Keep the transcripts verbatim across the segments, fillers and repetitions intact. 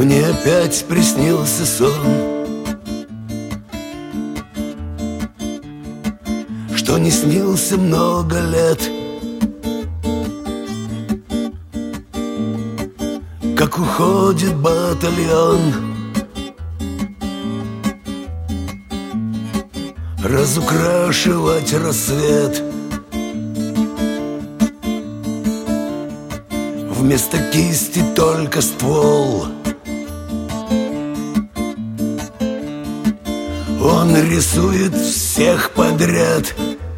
Мне опять приснился сон, что не снился много лет. Как уходит батальон, разукрашивать рассвет. Вместо кисти только ствол. Он рисует всех подряд.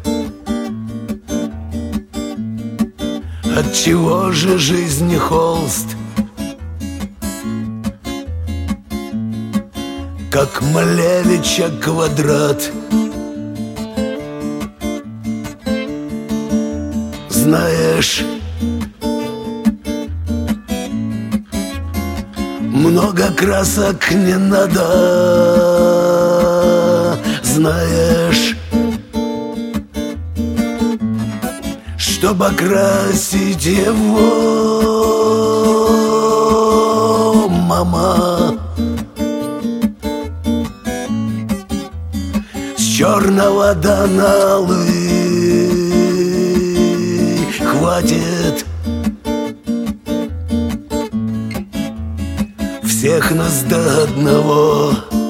Отчего же жизнь не холст? Как Малевича квадрат. Знаешь, много красок не надо. Знаешь, чтобы окрасить его, мама, с черного до алый хватит. Всех нас до одного.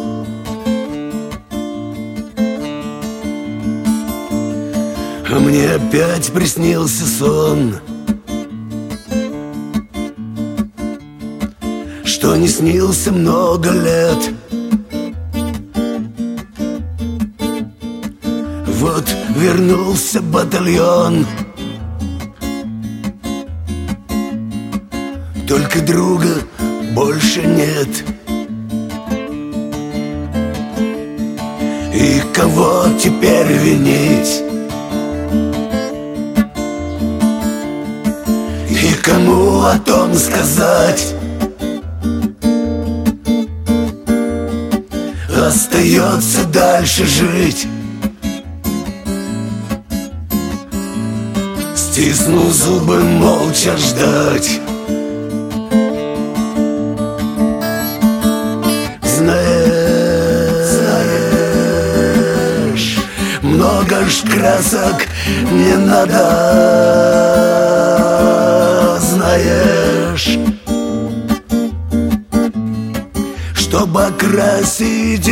А мне опять приснился сон, что не снился много лет. Вот вернулся батальон, только друга больше нет. И кого теперь винить? И кому о том сказать? Остается дальше жить, стиснув зубы, молча ждать. Знаешь, много ж красок не надо. Знаешь, чтобы окрасить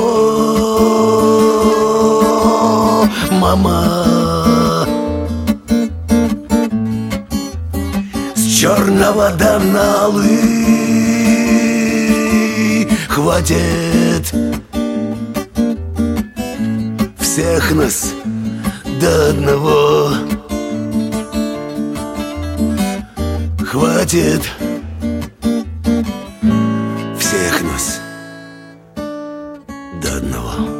его, мама, с черного до алый хватит. Всех нас до одного хватит. Всех нас до одного.